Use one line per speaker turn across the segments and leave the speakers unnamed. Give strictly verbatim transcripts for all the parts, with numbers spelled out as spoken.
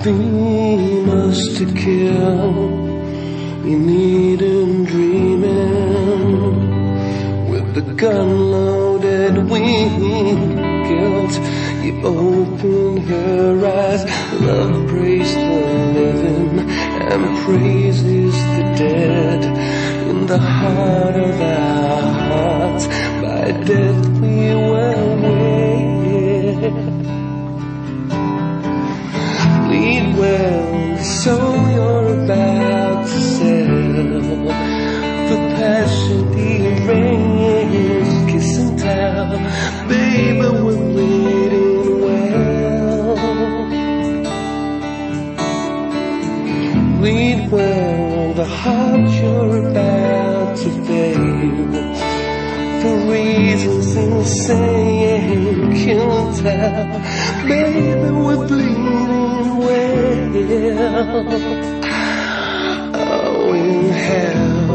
famous to kill. You needn't dreaming with the gun loaded with guilt. You open her eyes, love praise the living and praises the dead. In the heart of our hearts, by death we were wed. Bleed well, so you're about to sell. For passion erase, kiss and tell. Baby, we're bleeding well. Bleed well, the heart you're about to fail. For reasons insane, kill and tell. Baby, we're bleeding well. Oh, in hell.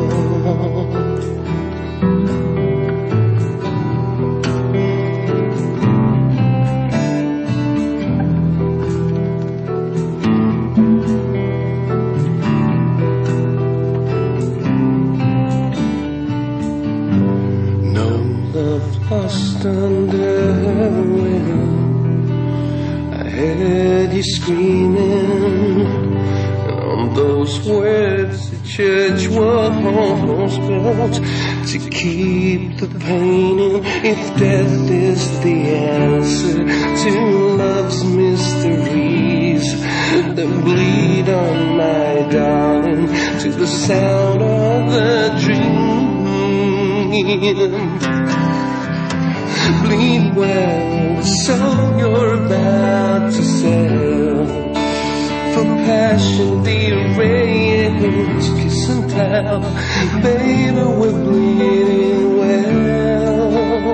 No love lost under her will. I heard you screaming, and on those words the church was built to keep the pain in. If death is the answer to love's mysteries, then bleed on, my darling, to the sound of the dream. Bleed well, so you're about to sell. For passion deranged, kiss and tell. Baby, we're bleeding well.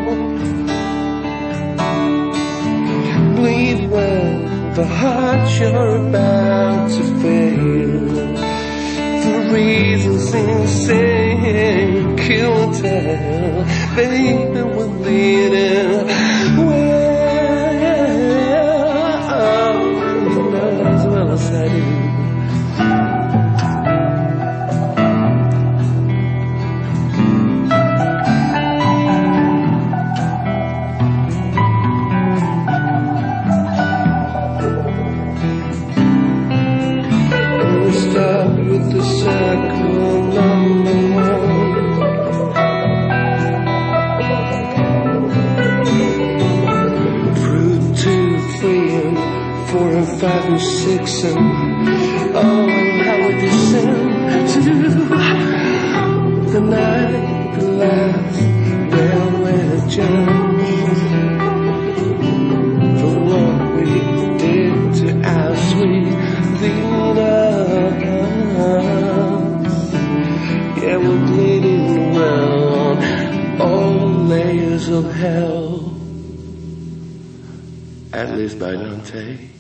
Bleed well, the heart you're about to fail. For reasons insane, kill and tell. Baby, we're bleeding well. You know as well as I do. We'll start with the circle number one. Four and five and six and oh, and how we descend to the night, the last railway journey. For what we did to our sweet Venus. Yeah, we're bleeding well on all layers of hell. At least by Dante.